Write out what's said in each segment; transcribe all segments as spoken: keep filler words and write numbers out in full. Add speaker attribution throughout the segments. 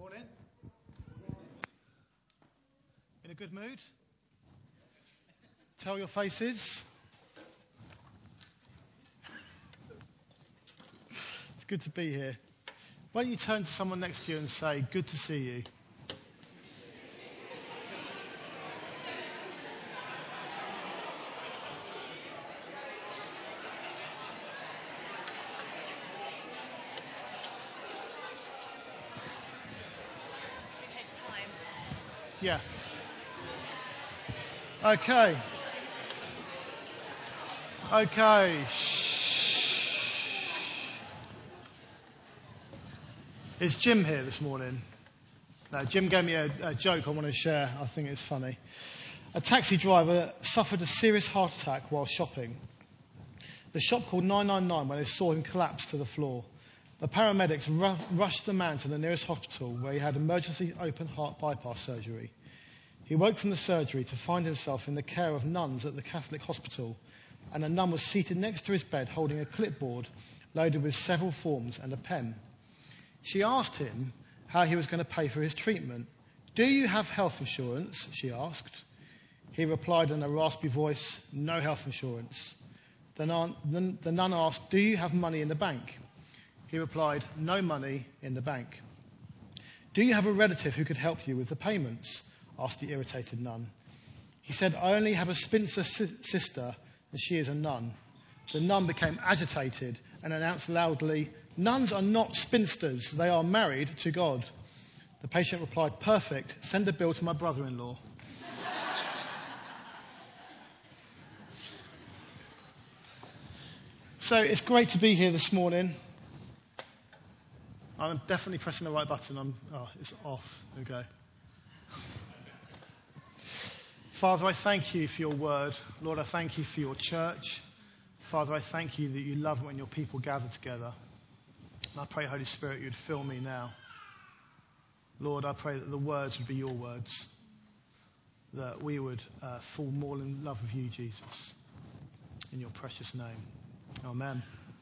Speaker 1: Morning. In a good mood? Tell your faces. It's good to be here. Why don't you turn to someone next to you and say, good to see you. Yeah. Okay. Okay. Shh. Is Jim here this morning? No, Jim gave me a, a joke I want to share. I think it's funny. A taxi driver suffered a serious heart attack while shopping. The shop called nine nine nine when they saw him collapse to the floor. The paramedics ru- rushed the man to the nearest hospital where he had emergency open heart bypass surgery. He woke from the surgery to find himself in the care of nuns at the Catholic hospital, and a nun was seated next to his bed holding a clipboard loaded with several forms and a pen. She asked him how he was going to pay for his treatment. "Do you have health insurance?" she asked. He replied in a raspy voice, "No health insurance." The nun, the, the nun asked, "Do you have money in the bank?" He replied, "No money in the bank." "Do you have a relative who could help you with the payments?" asked the irritated nun. He said, "I only have a spinster si- sister, and she is a nun." The nun became agitated and announced loudly, "Nuns are not spinsters, they are married to God." The patient replied, "Perfect, send a bill to my brother-in-law." So it's great to be here this morning. I'm definitely pressing the right button. I'm, oh, it's off. Okay. Father, I thank you for your word. Lord, I thank you for your church. Father, I thank you that you love when your people gather together. And I pray, Holy Spirit, you'd fill me now. Lord, I pray that the words would be your words. That we would uh, fall more in love with you, Jesus. In your precious name. Amen.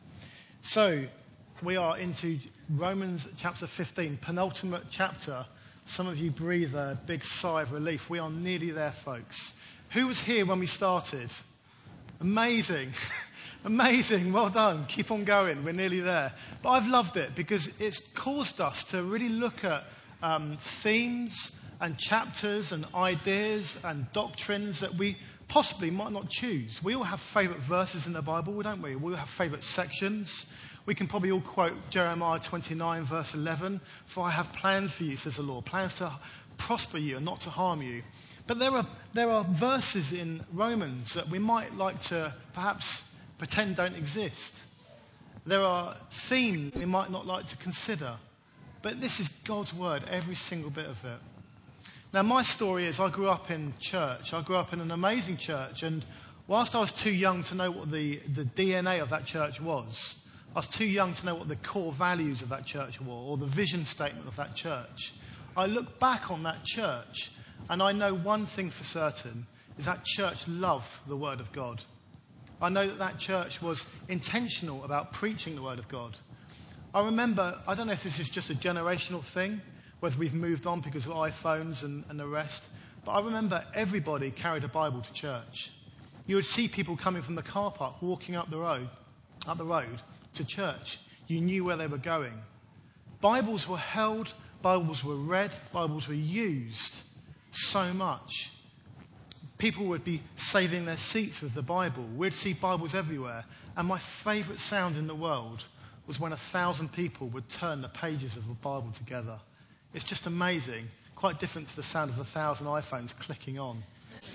Speaker 1: So, we are into Romans chapter fifteen, penultimate chapter. Some of you breathe a big sigh of relief. We are nearly there, folks. Who was here when we started? Amazing. Amazing. Well done. Keep on going. We're nearly there. But I've loved it because it's caused us to really look at um, themes and chapters and ideas and doctrines that we possibly might not choose. We all have favourite verses in the Bible, don't we? We all have favourite sections. We can probably all quote Jeremiah twenty-nine, verse eleven. "For I have plans for you, says the Lord, plans to prosper you and not to harm you." But there are there are verses in Romans that we might like to perhaps pretend don't exist. There are themes we might not like to consider. But this is God's word, every single bit of it. Now, my story is I grew up in church. I grew up in an amazing church. And whilst I was too young to know what the, the D N A of that church was, I was too young to know what the core values of that church were or the vision statement of that church. I look back on that church and I know one thing for certain, is that church loved the Word of God. I know that that church was intentional about preaching the Word of God. I remember, I don't know if this is just a generational thing, whether we've moved on because of iPhones and, and the rest, but I remember everybody carried a Bible to church. You would see people coming from the car park, walking up the road, up the road to church. You knew where they were going. Bibles were held, Bibles were read, Bibles were used so much. People would be saving their seats with the Bible. We'd see Bibles everywhere. And my favourite sound in the world was when a thousand people would turn the pages of the Bible together. It's just amazing. Quite different to the sound of a thousand iPhones clicking on.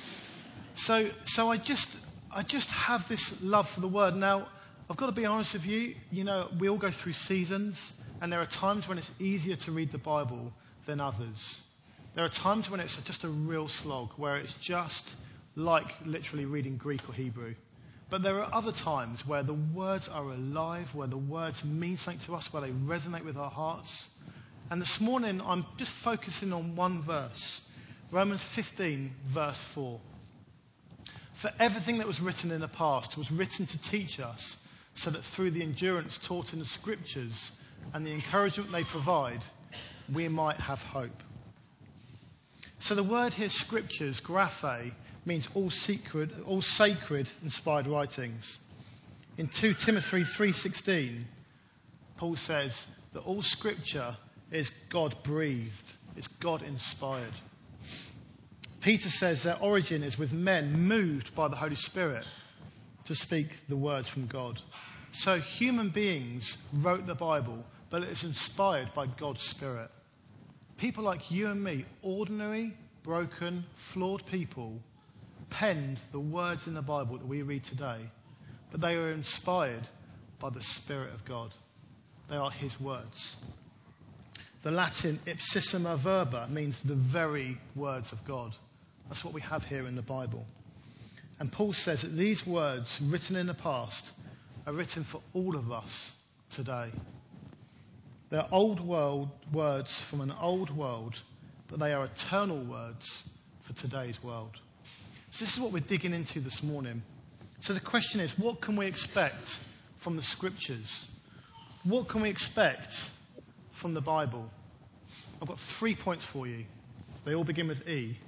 Speaker 1: So, so I just, I just have this love for the Word. Now, I've got to be honest with you. You know, we all go through seasons, and there are times when it's easier to read the Bible than others. There are times when it's just a real slog, where it's just like literally reading Greek or Hebrew. But there are other times where the words are alive, where the words mean something to us, where they resonate with our hearts. And this morning, I'm just focusing on one verse, Romans fifteen, verse four. "For everything that was written in the past was written to teach us, so that through the endurance taught in the Scriptures and the encouragement they provide, we might have hope. So the word here, scriptures, graphe, means all sacred, all sacred inspired writings. In Second Timothy three sixteen, Paul says that all scripture is God-breathed, it's God-inspired. Peter says their origin is with men moved by the Holy Spirit to speak the words from God. So human beings wrote the Bible, but it is inspired by God's Spirit. People like you and me, ordinary, broken, flawed people, penned the words in the Bible that we read today, but they were inspired by the Spirit of God. They are his words. The Latin ipsissima verba means the very words of God. That's what we have here in the Bible. And Paul says that these words written in the past are written for all of us today. They're old world words from an old world, but they are eternal words for today's world. So this is what we're digging into this morning. So the question is, what can we expect from the scriptures? What can we expect from the Bible? I've got three points for you. They all begin with E.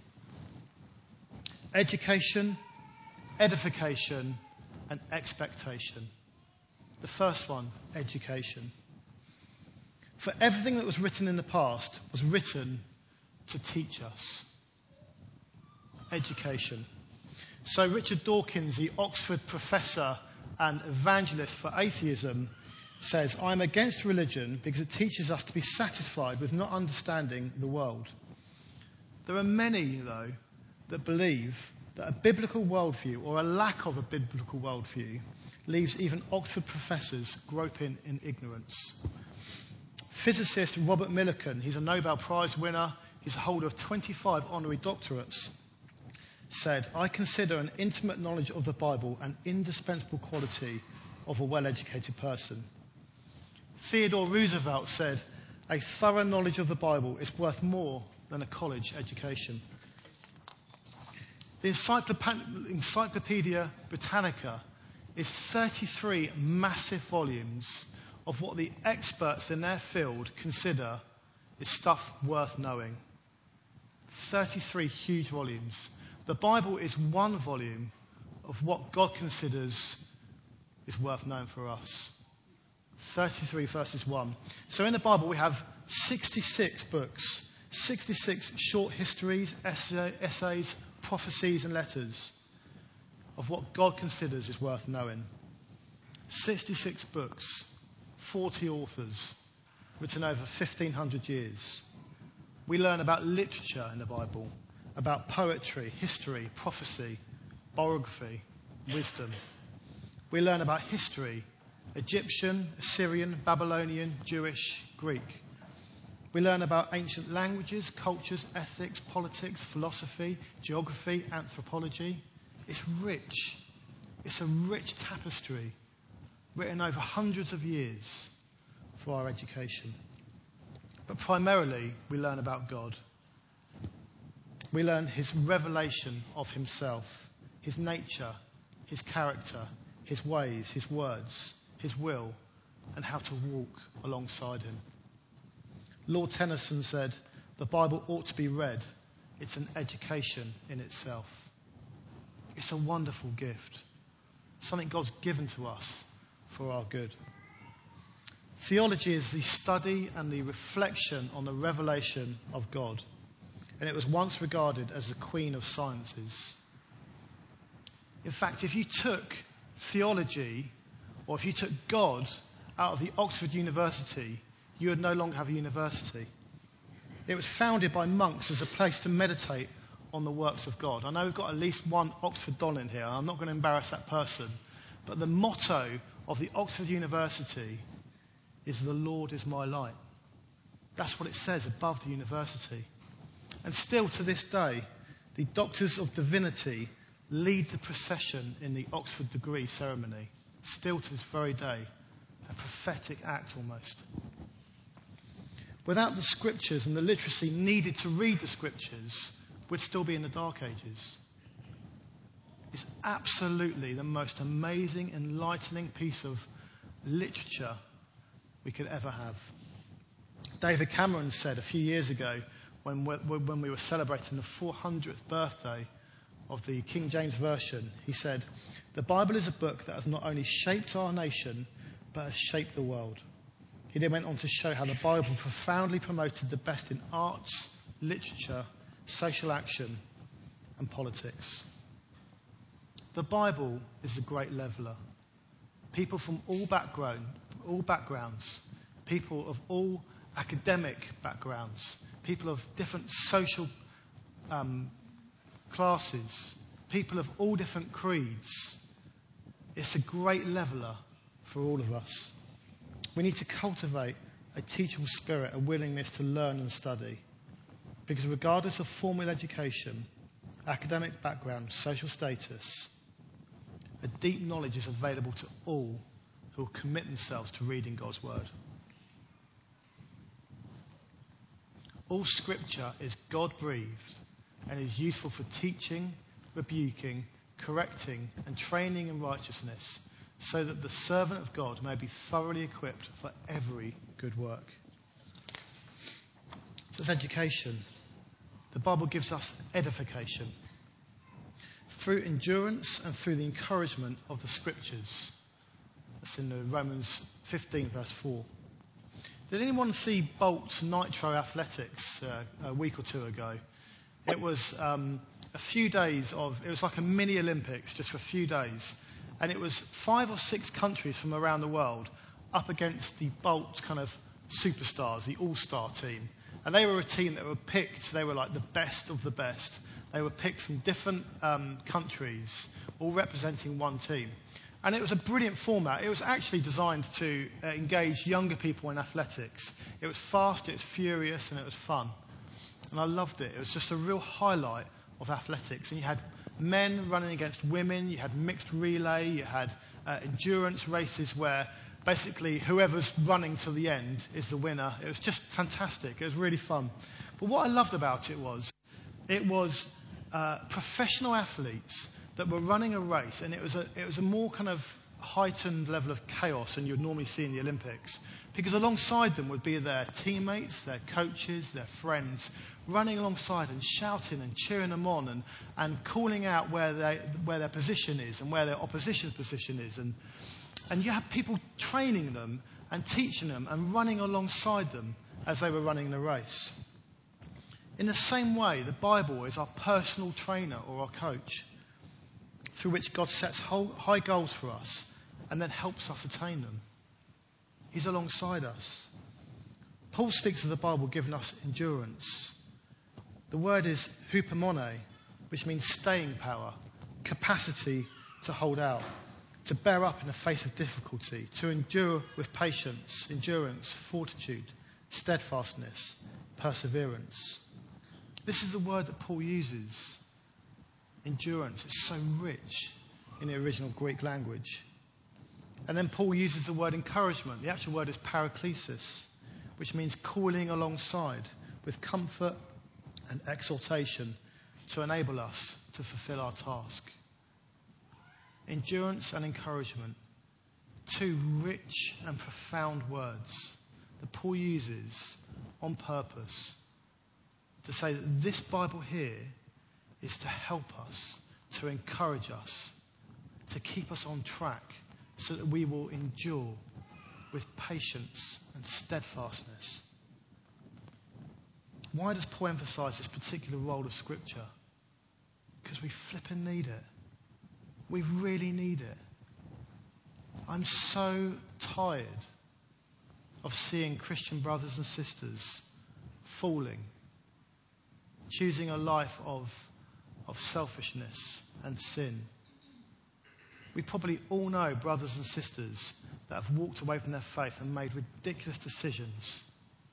Speaker 1: Education, edification, and expectation. The first one, education. For everything that was written in the past was written to teach us. Education. So Richard Dawkins, the Oxford professor and evangelist for atheism, says, "I'm against religion because it teaches us to be satisfied with not understanding the world." There are many, though, that believe that a biblical worldview or a lack of a biblical worldview leaves even Oxford professors groping in ignorance. Physicist Robert Millikan, he's a Nobel Prize winner, he's a holder of twenty-five honorary doctorates, said, "I consider an intimate knowledge of the Bible an indispensable quality of a well-educated person." Theodore Roosevelt said, "A thorough knowledge of the Bible is worth more than a college education." The Encyclopedia Britannica is thirty-three massive volumes of what the experts in their field consider is stuff worth knowing. thirty-three huge volumes. The Bible is one volume of what God considers is worth knowing for us. thirty-three verses one. So in the Bible we have sixty-six books, sixty-six short histories, essay, essays, prophecies and letters of what God considers is worth knowing. sixty-six books, forty authors, written over fifteen hundred years. We learn about literature in the Bible, about poetry, history, prophecy, biography, wisdom. We learn about history, Egyptian, Assyrian, Babylonian, Jewish, Greek. We learn about ancient languages, cultures, ethics, politics, philosophy, geography, anthropology. It's rich. It's a rich tapestry written over hundreds of years for our education. But primarily, we learn about God. We learn his revelation of himself, his nature, his character, his ways, his words, his will, and how to walk alongside him. Lord Tennyson said, "The Bible ought to be read. It's an education in itself." It's a wonderful gift, something God's given to us for our good. Theology is the study and the reflection on the revelation of God, and it was once regarded as the queen of sciences. In fact, if you took theology, or if you took God out of the Oxford University, you would no longer have a university. It was founded by monks as a place to meditate on the works of God. I know we've got at least one Oxford Don in here. I'm not going to embarrass that person. But the motto of the Oxford University is "The Lord is my light." That's what it says above the university. And still to this day, the Doctors of Divinity lead the procession in the Oxford degree ceremony. Still to this very day, a prophetic act almost. Without the scriptures and the literacy needed to read the scriptures, we'd still be in the Dark Ages. It's absolutely the most amazing, enlightening piece of literature we could ever have. David Cameron said a few years ago when we, when we were celebrating the four hundredth birthday of the King James Version, he said, "The Bible is a book that has not only shaped our nation, but has shaped the world." He then went on to show how the Bible profoundly promoted the best in arts, literature, social action, and politics. The Bible is a great leveller. People from all background, all backgrounds, people of all academic backgrounds, people of different social um, classes, people of all different creeds. It's a great leveller for all of us. We need to cultivate a teachable spirit, a willingness to learn and study. Because regardless of formal education, academic background, social status, a deep knowledge is available to all who will commit themselves to reading God's word. All scripture is God-breathed and is useful for teaching, rebuking, correcting, and training in righteousness, so that the servant of God may be thoroughly equipped for every good work. So it's education. The Bible gives us edification through endurance and through the encouragement of the scriptures. That's in the Romans fifteen, verse four. Did anyone see Bolt's Nitro Athletics uh, a week or two ago? It was um, a few days of, it was like a mini Olympics just for a few days. And it was five or six countries from around the world up against the Bolt kind of superstars, the all-star team. And they were a team that were picked, they were like the best of the best. They were picked from different um, countries, all representing one team. And it was a brilliant format. It was actually designed to uh, engage younger people in athletics. It was fast, it was furious, and it was fun. And I loved it. It was just a real highlight of athletics. And you had men running against women, you had mixed relay, you had uh, endurance races where basically whoever's running to the end is the winner. It was just fantastic. It was really fun. But what I loved about it was, it was uh, professional athletes that were running a race, and it was a, it was a more kind of heightened level of chaos than you'd normally see in the Olympics. Because alongside them would be their teammates, their coaches, their friends, running alongside and shouting and cheering them on and, and calling out where, they, where their position is and where their opposition's position is. And, and you have people training them and teaching them and running alongside them as they were running the race. In the same way, the Bible is our personal trainer or our coach, through which God sets high goals for us and then helps us attain them. He's alongside us. Paul speaks of the Bible giving us endurance. The word is hupomone, which means staying power, capacity to hold out, to bear up in the face of difficulty, to endure with patience, endurance, fortitude, steadfastness, perseverance. This is the word that Paul uses. Endurance. It's so rich in the original Greek language. And then Paul uses the word encouragement. The actual word is paraklesis, which means calling alongside with comfort and exhortation to enable us to fulfill our task. Endurance and encouragement. Two rich and profound words that Paul uses on purpose to say that this Bible here is to help us, to encourage us, to keep us on track so that we will endure with patience and steadfastness. Why does Paul emphasize this particular role of Scripture? Because we flipping need it. We really need it. I'm so tired of seeing Christian brothers and sisters falling, choosing a life of, of selfishness and sin. We probably all know brothers and sisters that have walked away from their faith and made ridiculous decisions.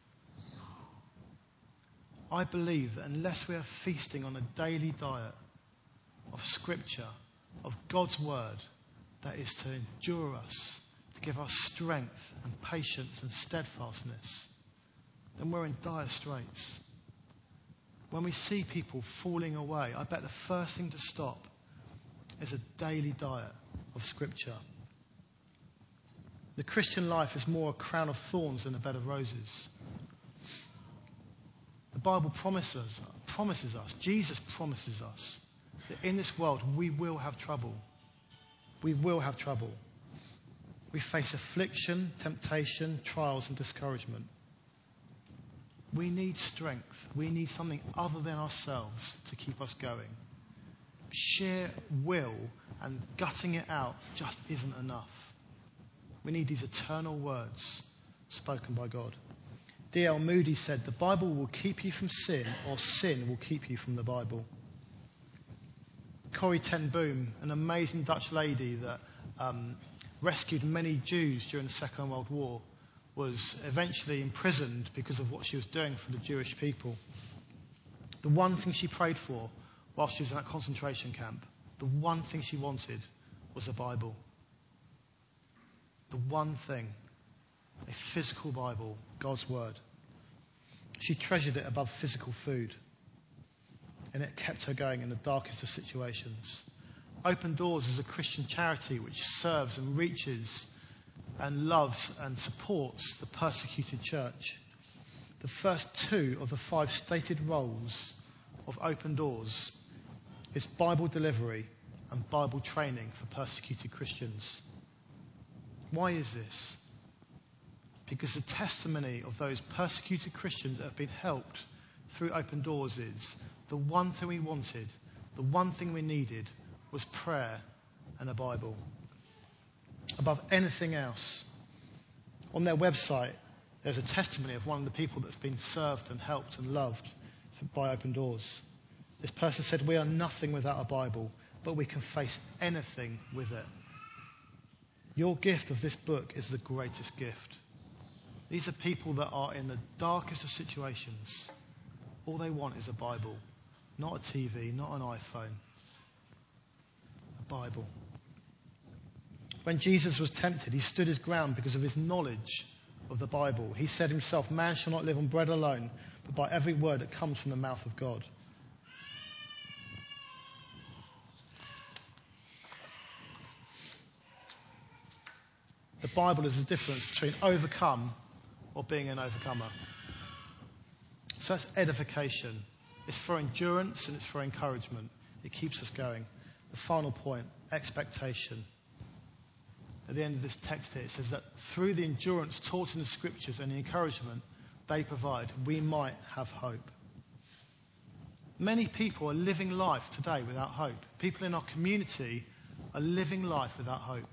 Speaker 1: I believe that unless we are feasting on a daily diet of Scripture, of God's Word, that is to endure us, to give us strength and patience and steadfastness, then we're in dire straits. When we see people falling away, I bet the first thing to stop is a daily diet of Scripture. The Christian life is more a crown of thorns than a bed of roses. The Bible promises, promises us, Jesus promises us, that in this world we will have trouble. We will have trouble. We face affliction, temptation, trials and discouragement. We need strength. We need something other than ourselves to keep us going. Sheer will and gutting it out just isn't enough. We need these eternal words spoken by God. D L Moody said, the Bible will keep you from sin, or sin will keep you from the Bible. Corrie ten Boom, an amazing Dutch lady that um, rescued many Jews during the Second World War, was eventually imprisoned because of what she was doing for the Jewish people. The one thing she prayed for while she was in that concentration camp, the one thing she wanted was a Bible. The one thing, a physical Bible, God's Word. She treasured it above physical food, and it kept her going in the darkest of situations. Open Doors is a Christian charity which serves and reaches and loves and supports the persecuted church. The first two of the five stated roles of Open Doors is Bible delivery and Bible training for persecuted Christians. Why is this? Because the testimony of those persecuted Christians that have been helped through Open Doors is the one thing we wanted, the one thing we needed was prayer and a Bible. Above anything else. On their website, there's a testimony of one of the people that's been served and helped and loved by Open Doors. This person said, we are nothing without a Bible, but we can face anything with it. Your gift of this book is the greatest gift. These are people that are in the darkest of situations. All they want is a Bible, not a T V, not an iPhone. A Bible. When Jesus was tempted, he stood his ground because of his knowledge of the Bible. He said himself, man shall not live on bread alone, but by every word that comes from the mouth of God. The Bible is the difference between overcome or being an overcomer. So that's edification. It's for endurance and it's for encouragement. It keeps us going. The final point, expectation. At the end of this text here, it says that through the endurance taught in the scriptures and the encouragement they provide, we might have hope. Many people are living life today without hope. People in our community are living life without hope.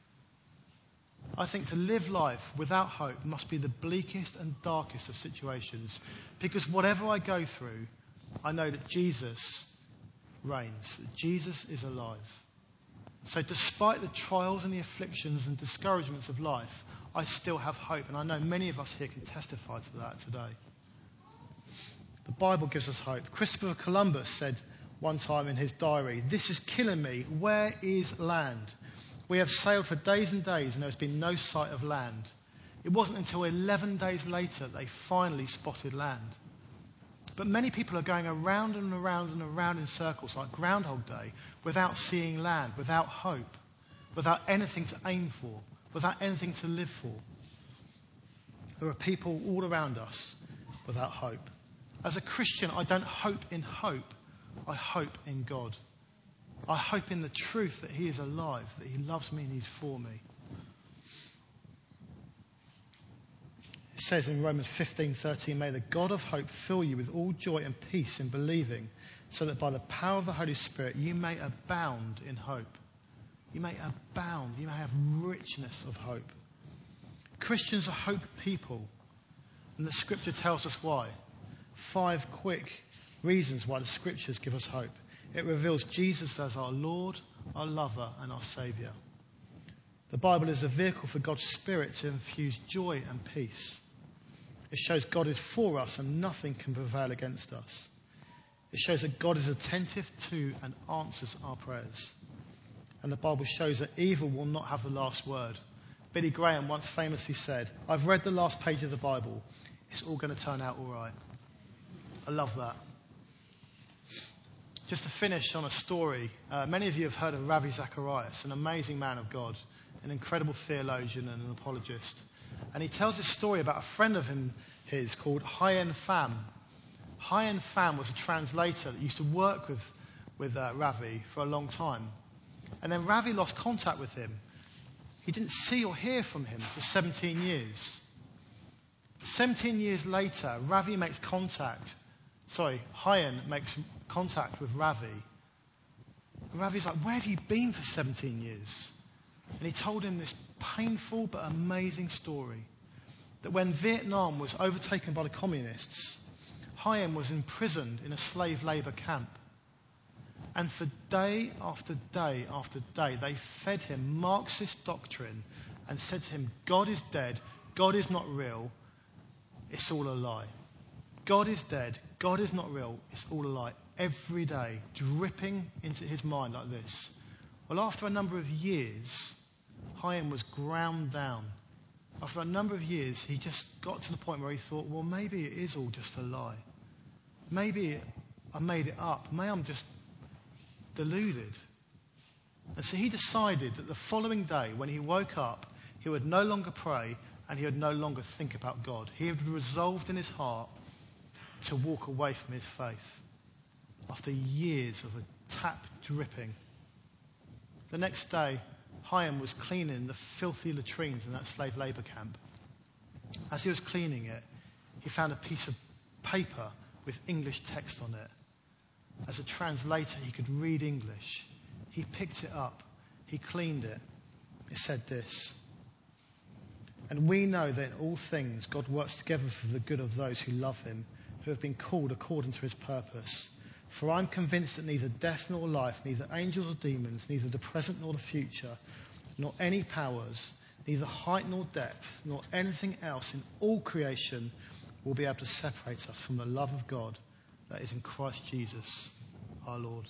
Speaker 1: I think to live life without hope must be the bleakest and darkest of situations, because whatever I go through, I know that Jesus reigns, that Jesus is alive. So despite the trials and the afflictions and discouragements of life, I still have hope, and I know many of us here can testify to that today. The Bible gives us hope. Christopher Columbus said one time in his diary, "This is killing me. Where is land? We have sailed for days and days and there has been no sight of land." It wasn't until eleven days later they finally spotted land. But many people are going around and around and around in circles like Groundhog Day without seeing land, without hope, without anything to aim for, without anything to live for. There are people all around us without hope. As a Christian, I don't hope in hope. I hope in God. I hope in the truth that he is alive, that he loves me and he's for me. It says in Romans fifteen thirteen, may the God of hope fill you with all joy and peace in believing, so that by the power of the Holy Spirit you may abound in hope. You may abound, you may have richness of hope. Christians are hope people, and the scripture tells us why. Five quick reasons why the scriptures give us hope. It reveals Jesus as our Lord, our lover, and our Saviour. The Bible is a vehicle for God's Spirit to infuse joy and peace. It shows God is for us and nothing can prevail against us. It shows that God is attentive to and answers our prayers. And the Bible shows that evil will not have the last word. Billy Graham once famously said, "I've read the last page of the Bible. It's all going to turn out all right." I love that. Just to finish on a story, uh, many of you have heard of Ravi Zacharias, an amazing man of God, an incredible theologian and an apologist. And he tells this story about a friend of him, his called Hien Pham. Hayan Pham was a translator that used to work with, with uh, Ravi for a long time. And then Ravi lost contact with him. He didn't see or hear from him for seventeen years. seventeen years later, Ravi makes contact. Sorry, Hayan makes contact with Ravi. And Ravi's like, where have you been for seventeen years? And he told him this painful but amazing story. That when Vietnam was overtaken by the communists, Hayan was imprisoned in a slave labour camp. And for day after day after day, they fed him Marxist doctrine and said to him, God is dead, God is not real, it's all a lie. God is dead, God is not real, it's all a lie. Every day, dripping into his mind like this. Well, after a number of years, Hayan was ground down. After a number of years, he just got to the point where he thought, well, maybe it is all just a lie. Maybe I made it up. Maybe I'm just deluded. And so he decided that the following day, when he woke up, he would no longer pray and he would no longer think about God. He had resolved in his heart to walk away from his faith after years of a tap dripping. The next day, Hayan was cleaning the filthy latrines in that slave labour camp. As he was cleaning it, he found a piece of paper with English text on it. As a translator, he could read English. He picked it up. He cleaned it. It said this: "And we know that in all things God works together for the good of those who love him, who have been called according to his purpose. For I am convinced that neither death nor life, neither angels or demons, neither the present nor the future, nor any powers, neither height nor depth, nor anything else in all creation will be able to separate us from the love of God that is in Christ Jesus, our Lord."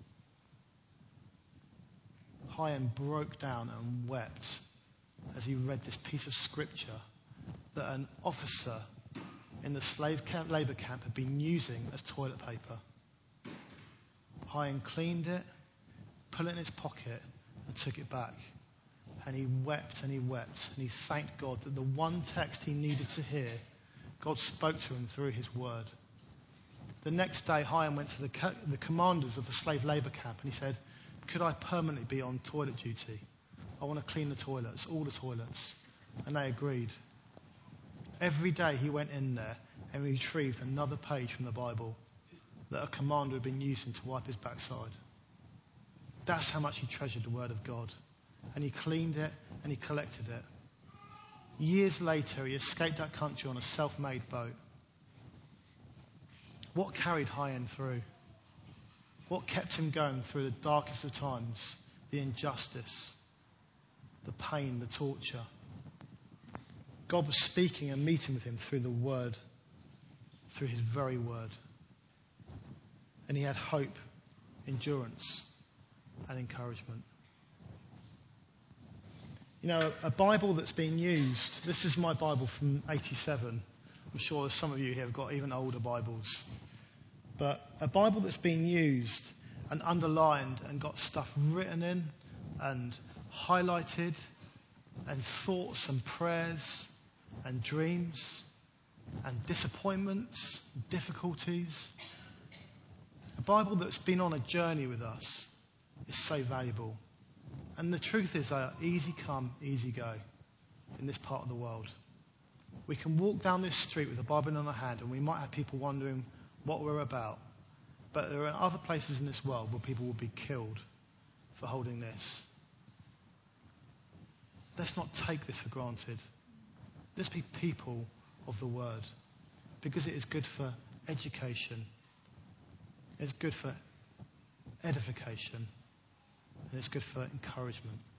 Speaker 1: Hayan broke down and wept as he read this piece of scripture that an officer in the slave camp, labour camp had been using as toilet paper. Hayan cleaned it, put it in his pocket and took it back. And he wept and he wept and he thanked God that the one text he needed to hear, God spoke to him through his word. The next day, Hayan went to the, co- the commanders of the slave labour camp and he said, "Could I permanently be on toilet duty? I want to clean the toilets, all the toilets." And they agreed. Every day he went in there and retrieved another page from the Bible that a commander had been using to wipe his backside. That's how much he treasured the word of God. And he cleaned it and he collected it. Years later, he escaped that country on a self-made boat. What carried Hayan through? What kept him going through the darkest of times? The injustice, the pain, the torture. God was speaking and meeting with him through the word, through his very word. And he had hope, endurance, and encouragement. You know, a Bible that's been used, this is my Bible from eighty-seven. I'm sure some of you here have got even older Bibles. But a Bible that's been used and underlined and got stuff written in and highlighted and thoughts and prayers and dreams and disappointments, difficulties. A Bible that's been on a journey with us is so valuable. And the truth is, they are easy come, easy go in this part of the world. We can walk down this street with a Bible in our hand and we might have people wondering what we're about. But there are other places in this world where people will be killed for holding this. Let's not take this for granted. Let's be people of the word, because it is good for education, it's good for edification, and it's good for encouragement.